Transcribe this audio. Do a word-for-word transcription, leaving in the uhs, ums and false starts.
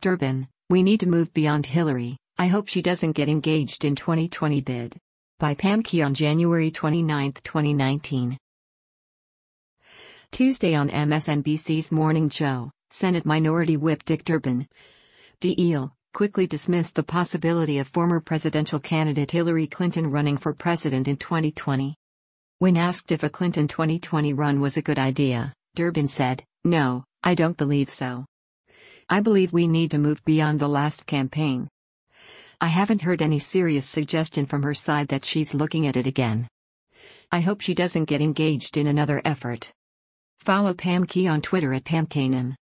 Durbin, we need to move beyond Hillary. I hope she doesn't get engaged in twenty twenty bid. By Pam Key on January twenty-ninth, twenty nineteen. Tuesday on M S N B C's Morning Joe, Senate Minority Whip Dick Durbin D L quickly dismissed the possibility of former presidential candidate Hillary Clinton running for president in twenty twenty. When asked if a Clinton twenty twenty run was a good idea, Durbin said, "No, I don't believe so. I believe we need to move beyond the last campaign. I haven't heard any serious suggestion from her side that she's looking at it again. I hope she doesn't get engaged in another effort." Follow Pam Key on Twitter at PamKanem.